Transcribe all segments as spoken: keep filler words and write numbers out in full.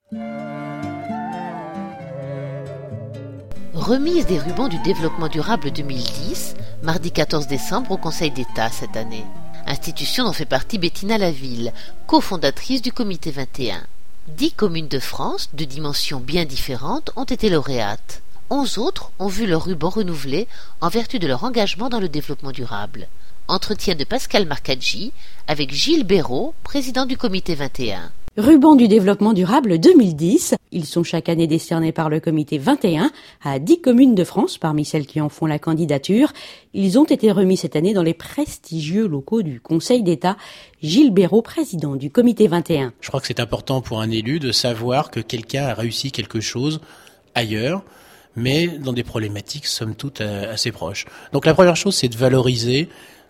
Remise des rubans du développement durable deux mille dix, mardi quatorze décembre au Conseil d'État cette année. Institution dont fait partie Bettina Laville, cofondatrice du Comité vingt et un. Dix communes de France, de dimensions bien différentes, ont été lauréates. Onze autres ont vu leur ruban renouvelé en vertu de leur engagement dans le développement durable. Entretien de Pascal Marcaggi avec Gilles Béraud, président du Comité vingt et un. Ruban du développement durable deux mille dix. Ils sont chaque année décernés par le Comité vingt et un à dix communes de France parmi celles qui en font la candidature. Ils ont été remis cette année dans les prestigieux locaux du Conseil d'État. Gilles Béraud, président du Comité vingt et un. Je crois que c'est important pour un élu de savoir que quelqu'un a réussi quelque chose ailleurs, mais dans des problématiques somme toute assez proches. Donc la première chose, c'est de valoriser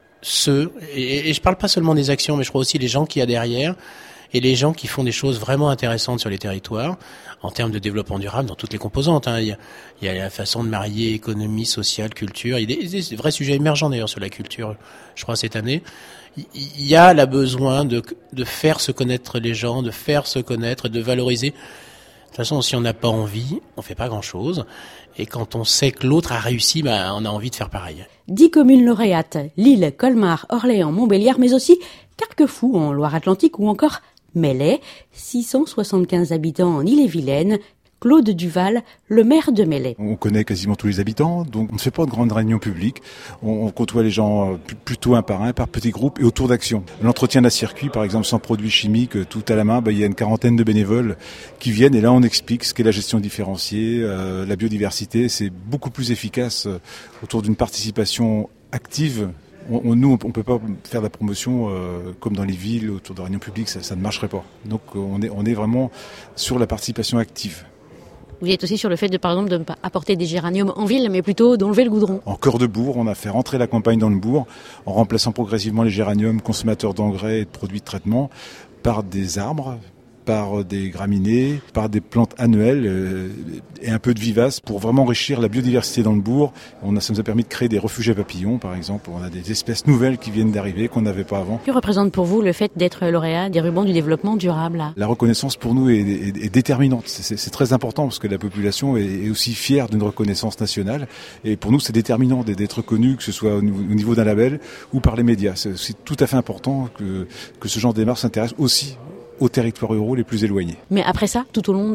ceux, et, et je parle pas seulement des actions, mais je crois aussi les gens qu'il y a derrière, et les gens qui font des choses vraiment intéressantes sur les territoires, en termes de développement durable, dans toutes les composantes. Hein. Il y a, il y a la façon de marier économie, sociale, culture. Il y a des, des vrais sujets émergents d'ailleurs sur la culture, je crois, cette année. Il y a là besoin de, de faire se connaître les gens, de faire se connaître, de valoriser. De toute façon, si on n'a pas envie, on fait pas grand-chose. Et quand on sait que l'autre a réussi, bah, on a envie de faire pareil. Dix communes lauréates, Lille, Colmar, Orléans, Montbéliard, mais aussi Carquefou en Loire-Atlantique ou encore Melay, six cent soixante-quinze habitants en Ille-et-Vilaine. Claude Duval, le maire de Melay. On connaît quasiment tous les habitants, donc on ne fait pas de grandes réunions publiques. On, on côtoie les gens plutôt un par un, par petits groupes et autour d'actions. L'entretien d'un circuit, par exemple, sans produits chimiques, tout à la main, bah, il y a une quarantaine de bénévoles qui viennent et là on explique ce qu'est la gestion différenciée, euh, la biodiversité. C'est beaucoup plus efficace euh, autour d'une participation active. On, on, nous, on ne peut pas faire de la promotion euh, comme dans les villes, autour de réunions publiques, ça, ça ne marcherait pas. Donc on est, on est vraiment sur la participation active. Vous êtes aussi sur le fait de, par exemple, de ne pas apporter des géraniums en ville, mais plutôt d'enlever le goudron. En cœur de bourg, on a fait rentrer la campagne dans le bourg, en remplaçant progressivement les géraniums consommateurs d'engrais et de produits de traitement par des arbres, par des graminées, par des plantes annuelles euh, et un peu de vivaces pour vraiment enrichir la biodiversité dans le bourg. On a, ça nous a permis de créer des refuges à papillons, par exemple. On a des espèces nouvelles qui viennent d'arriver, qu'on n'avait pas avant. Que représente pour vous le fait d'être lauréat des rubans du développement durable? La reconnaissance pour nous est, est, est déterminante. C'est, c'est, c'est très important parce que la population est, est aussi fière d'une reconnaissance nationale. Et pour nous, c'est déterminant d'être reconnu, que ce soit au niveau, au niveau d'un label ou par les médias. C'est, c'est tout à fait important que, que ce genre de démarche s'intéresse aussi aux territoires ruraux les plus éloignés. Mais après ça, tout au long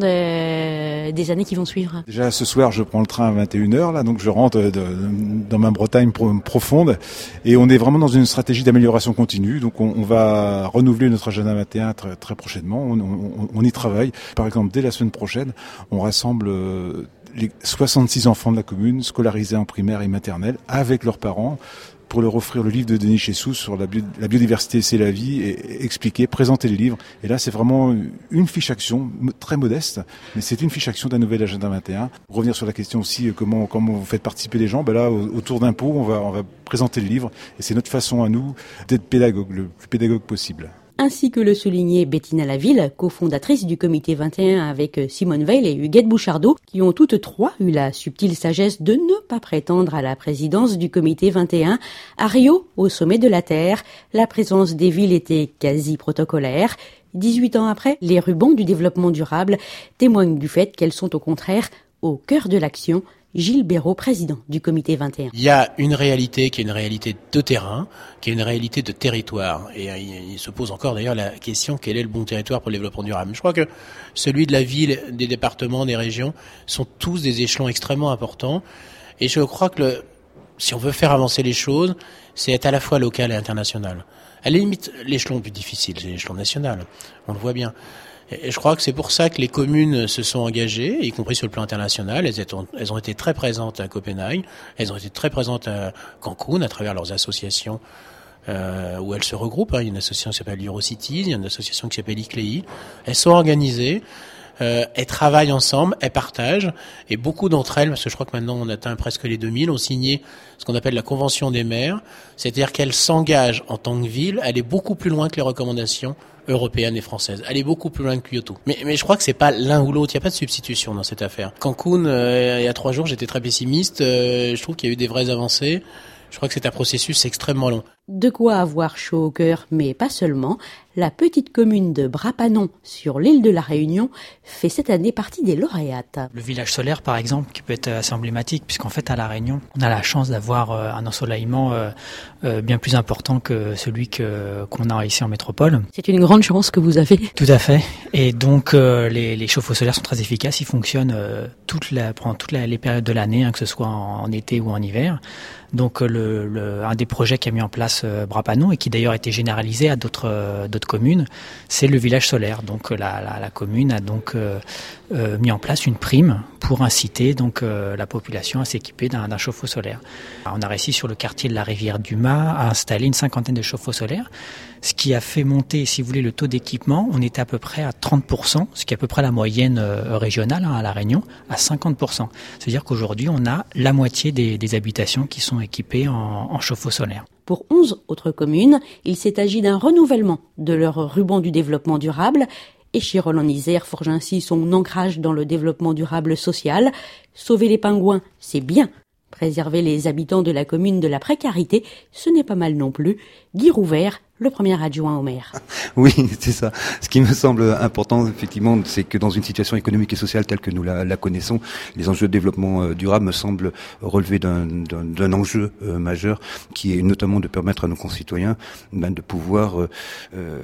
de, des années qui vont suivre. Déjà ce soir, je prends le train à vingt et une heures, là, donc je rentre de, de, dans ma Bretagne pro, profonde, et on est vraiment dans une stratégie d'amélioration continue. Donc on, on va renouveler notre agenda vingt et un très, très prochainement. On, on, on y travaille. Par exemple, dès la semaine prochaine, on rassemble les soixante-six enfants de la commune scolarisés en primaire et maternelle avec leurs parents, pour leur offrir le livre de Denis Chessous sur la, bio, la biodiversité, c'est la vie, et, et expliquer, présenter le livre. Et là, c'est vraiment une fiche action très modeste, mais c'est une fiche action d'un nouvel agenda vingt et un. Pour revenir sur la question aussi, comment, comment vous faites participer les gens, ben là, autour d'un pot, on va, on va présenter le livre, et c'est notre façon à nous d'être pédagogue, le plus pédagogue possible. Ainsi que le soulignait Bettina Laville, cofondatrice du Comité vingt et un avec Simone Veil et Huguette Bouchardot, qui ont toutes trois eu la subtile sagesse de ne pas prétendre à la présidence du Comité vingt et un. À Rio, au sommet de la Terre, la présence des villes était quasi protocolaire. dix-huit ans après, les rubans du développement durable témoignent du fait qu'elles sont au contraire au cœur de l'action. Gilles Béraud, président du Comité vingt et un. Il y a une réalité qui est une réalité de terrain, qui est une réalité de territoire. Et il se pose encore d'ailleurs la question, quel est le bon territoire pour le développement durable? Je crois que celui de la ville, des départements, des régions sont tous des échelons extrêmement importants. Et je crois que le, si on veut faire avancer les choses, c'est être à la fois local et international. À la limite, l'échelon le plus difficile, c'est l'échelon national. On le voit bien. Et je crois que c'est pour ça que les communes se sont engagées, y compris sur le plan international. Elles, étant, elles ont été très présentes à Copenhague, elles ont été très présentes à Cancun à travers leurs associations euh, où elles se regroupent. Il y a une association qui s'appelle EuroCities, il y a une association qui s'appelle I C L E I. Elles sont organisées, euh, elles travaillent ensemble, elles partagent. Et beaucoup d'entre elles, parce que je crois que maintenant on atteint presque les deux mille, ont signé ce qu'on appelle la Convention des maires. C'est-à-dire qu'elles s'engagent en tant que ville à aller beaucoup plus loin que les recommandations européenne et française. Elle est beaucoup plus loin que Kyoto. Mais, mais je crois que c'est pas l'un ou l'autre. Il n'y a pas de substitution dans cette affaire. Cancun, euh, il y a trois jours, j'étais très pessimiste. Euh, je trouve qu'il y a eu des vraies avancées. Je crois que c'est un processus extrêmement long. De quoi avoir chaud au cœur, mais pas seulement. La petite commune de Bras-Panon, sur l'île de la Réunion, fait cette année partie des lauréates. Le village solaire, par exemple, qui peut être assez emblématique, puisqu'en fait, à la Réunion, on a la chance d'avoir un ensoleillement bien plus important que celui que, qu'on a ici en métropole. C'est une grande chance que vous avez. Tout à fait. Et donc, les, les chauffe-eau solaires sont très efficaces. Ils fonctionnent toute la, pendant toutes la, les périodes de l'année, hein, que ce soit en, en été ou en hiver. Donc, le, le, un des projets qui a mis en place Bras-Panon et qui d'ailleurs a été généralisé à d'autres, d'autres communes, c'est le village solaire. Donc la, la, la commune a donc euh, euh, mis en place une prime pour inciter donc euh, la population à s'équiper d'un, d'un chauffe-eau solaire. Alors, on a réussi sur le quartier de la rivière du Mas à installer une cinquantaine de chauffe-eau solaires, ce qui a fait monter, si vous voulez, le taux d'équipement. On était à peu près à trente pour cent, ce qui est à peu près la moyenne euh, régionale hein, à La Réunion, à cinquante pour cent. C'est-à-dire qu'aujourd'hui, on a la moitié des, des habitations qui sont équipées en, en chauffe-eau solaire. Pour onze autres communes, il s'est agi d'un renouvellement de leur ruban du développement durable. Échirolles-en-Isère forge ainsi son ancrage dans le développement durable social. Sauver les pingouins, c'est bien. Préserver les habitants de la commune de la précarité, ce n'est pas mal non plus. Guy Rouvert, le premier adjoint au maire. Oui, c'est ça. Ce qui me semble important, effectivement, c'est que dans une situation économique et sociale telle que nous la, la connaissons, les enjeux de développement euh, durable me semblent relever d'un, d'un, d'un enjeu euh, majeur, qui est notamment de permettre à nos concitoyens ben, de pouvoir euh, euh,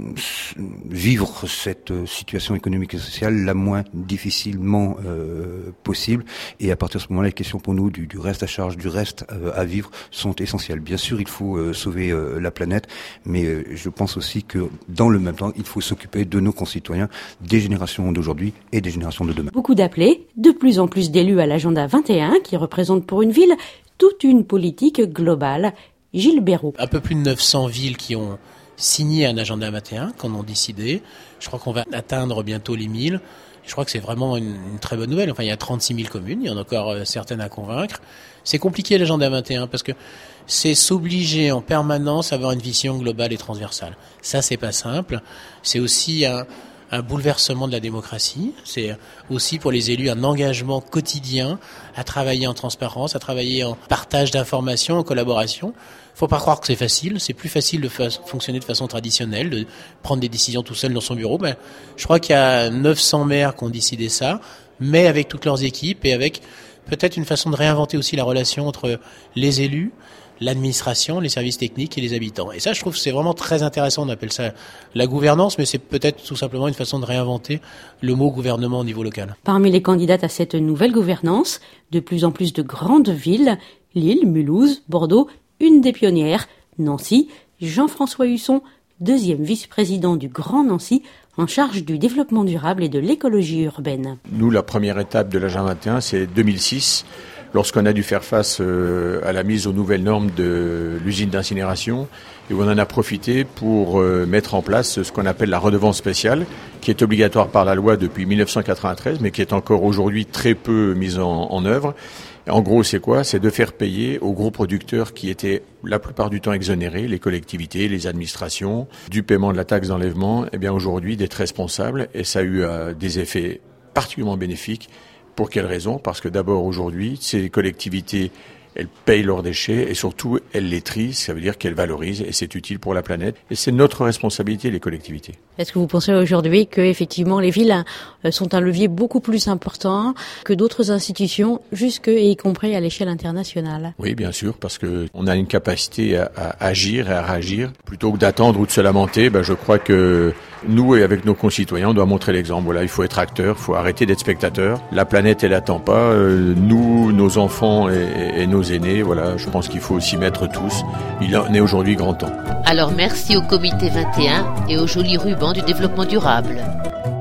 vivre cette situation économique et sociale la moins difficilement euh, possible. Et à partir de ce moment-là, les questions pour nous du, du reste à charge, du reste euh, à vivre sont essentielles. Bien sûr, il faut euh, sauver euh, la planète, mais euh, je pense aussi que dans le même temps, il faut s'occuper de nos concitoyens, des générations d'aujourd'hui et des générations de demain. Beaucoup d'appelés, de plus en plus d'élus à l'agenda vingt et un, qui représente pour une ville toute une politique globale. Gilles Béraud. Un peu plus de neuf cents villes qui ont signé un agenda vingt et un, qu'on a décidé. Je crois qu'on va atteindre bientôt les mille. Je crois que c'est vraiment une, une très bonne nouvelle. Enfin, il y a trente-six mille communes, il y en a encore euh, certaines à convaincre. C'est compliqué l'agenda vingt et un parce que c'est s'obliger en permanence à avoir une vision globale et transversale. Ça, c'est pas simple. C'est aussi un, un bouleversement de la démocratie. C'est aussi pour les élus un engagement quotidien à travailler en transparence, à travailler en partage d'informations, en collaboration. Faut pas croire que c'est facile. C'est plus facile de fa- fonctionner de façon traditionnelle, de prendre des décisions tout seul dans son bureau. Ben, je crois qu'il y a neuf cents maires qui ont décidé ça, mais avec toutes leurs équipes et avec peut-être une façon de réinventer aussi la relation entre les élus, l'administration, les services techniques et les habitants. Et ça, je trouve que c'est vraiment très intéressant. On appelle ça la gouvernance, mais c'est peut-être tout simplement une façon de réinventer le mot gouvernement au niveau local. Parmi les candidates à cette nouvelle gouvernance, de plus en plus de grandes villes, Lille, Mulhouse, Bordeaux, une des pionnières, Nancy, Jean-François Husson, deuxième vice-président du Grand Nancy, en charge du développement durable et de l'écologie urbaine. Nous, la première étape de l'agenda vingt et un, c'est deux mille six, lorsqu'on a dû faire face euh, à la mise aux nouvelles normes de l'usine d'incinération, et où on en a profité pour euh, mettre en place ce qu'on appelle la redevance spéciale, qui est obligatoire par la loi depuis dix-neuf cent quatre-vingt-treize, mais qui est encore aujourd'hui très peu mise en, en œuvre. En gros, c'est quoi ? C'est de faire payer aux gros producteurs qui étaient la plupart du temps exonérés, les collectivités, les administrations, du paiement de la taxe d'enlèvement, eh bien aujourd'hui d'être responsables. Et ça a eu euh, des effets particulièrement bénéfiques. Pour quelles raisons ? Parce que d'abord aujourd'hui, ces collectivités, elles payent leurs déchets et surtout elles les trient, ça veut dire qu'elles valorisent et c'est utile pour la planète. Et c'est notre responsabilité, les collectivités. Est-ce que vous pensez aujourd'hui que effectivement les villes sont un levier beaucoup plus important que d'autres institutions, jusque et y compris à l'échelle internationale ? Oui, bien sûr, parce que on a une capacité à, à agir et à réagir plutôt que d'attendre ou de se lamenter. Ben, je crois que nous et avec nos concitoyens, on doit montrer l'exemple. Voilà, il faut être acteur, il faut arrêter d'être spectateur. La planète, elle attend pas. Euh, nous, nos enfants et, et nos aînés, voilà, je pense qu'il faut s'y mettre tous. Il en est aujourd'hui grand temps. Alors merci au comité vingt et un et au joli ruban du développement durable.